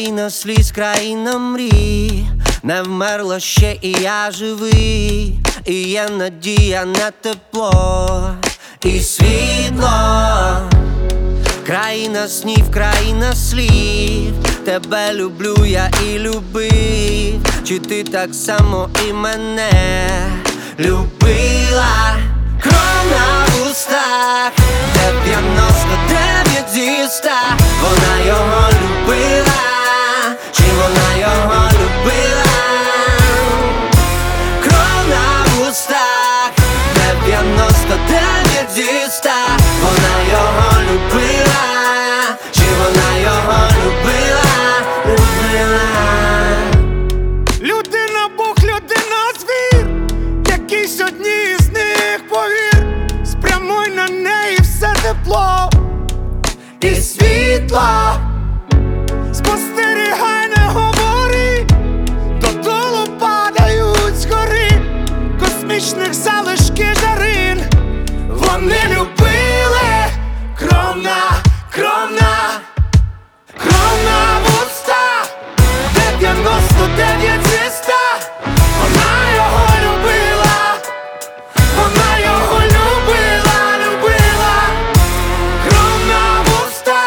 Країна сліз, країна мрій, не вмерла ще і я живий, і є надія на тепло і світло. Країна снів, країна слів, тебе люблю я і любив. Чи ти так само і мене любила? Кров на вустах, 99 зі 100. Вона його любила, чи вона його любила? Кров на вустах, 99 зі 100. Вона його любила, чи вона його любила? Людина Бог, людина звір, якийсь одній з них повір. Спрямуй на неї все тепло І світло. Спостерігай, не говори, додолу падають згори космічних залишки жарин. Вони любили кров на вуста, 99 зі 100. Вона його любила, вона його любила, любила. Кров на вуста,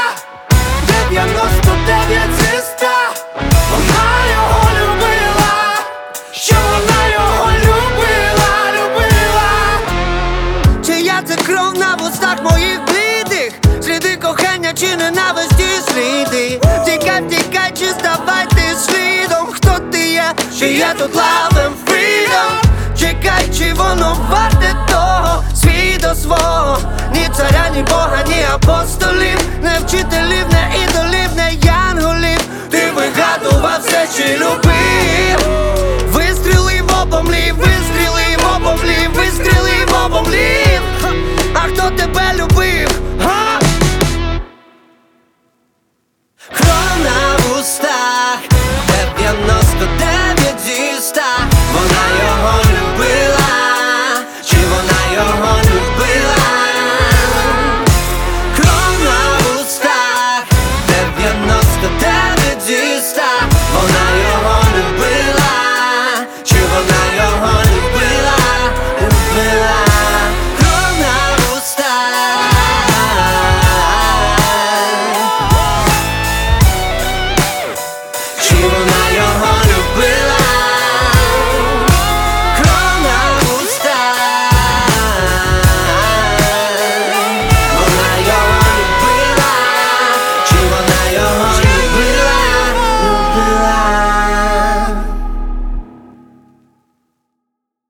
99 зі 100. Вона його любила, що вона його любила, любила. Чия це кров на вустах моїх блідих? Сліди кохання чи ненависті сліди? Втікай, втікай, чи ставай ти слідом? Хто ти є? Чи є тут love and freedom? Чекай, чи воно варте того? Свій до свого, ні царя, ні бога, ні апостолів, не вчителів, не ідолів, не янголів. Ти вигадував все, чи любив?